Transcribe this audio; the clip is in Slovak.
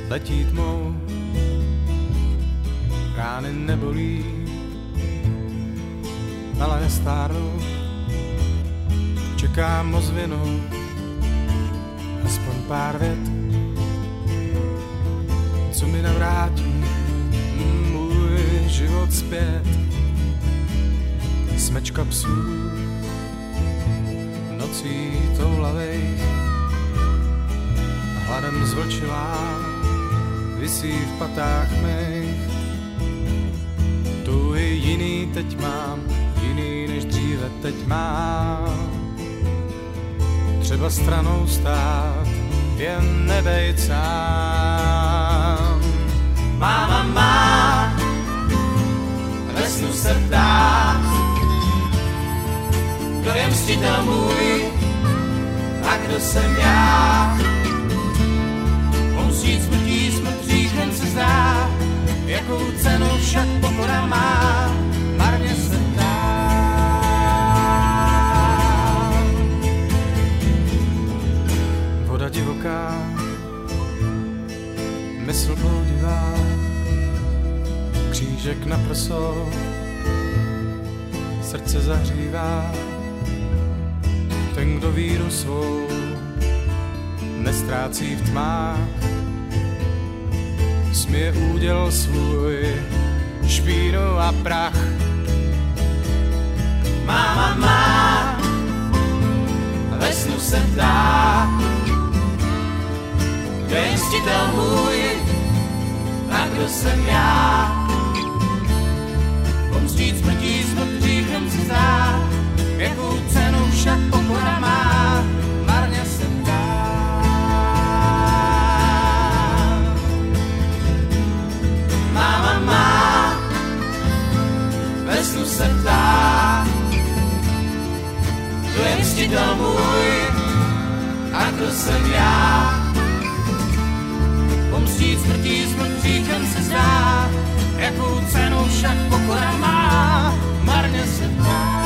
letí tmou, rány nebolí, ale nestárnou, čekám ozvěnu, aspoň pár vět, co mi navrátí můj život zpět. Smečka psů, nocí toulavej, hladem zvlčilá, visí v patách mých. Tu i jiný teď mám, jiný než dříve teď mám. Třeba stranou stát, jen nebejt sám. Máma má, ve snu se ptá, kdo je mstitel můj a kdo jsem já. Pomstít smrtí smrt hříchem se zdá, jakou cenu však pokora má, marně se ptám. Voda divoká, mysl bloudivá, křížek na prso, srdce zahřívá. Ten, kdo víru svou nestrácí v tmách, směje úděl svůj, špínu a prach. Máma má, ve snu se ptá, kdo je mstitel můj a kdo jsem já. Pomstít smrtí smrt hříchem se zdá, jakou cenu však pokora má, marně se ptá. Máma má, ve snu se ptá, kdo je mstitel můj a kdo jsem já. Pomstít smrtí smrt hříchem se zdá, jakou cenu však pokora má, marně se ptá.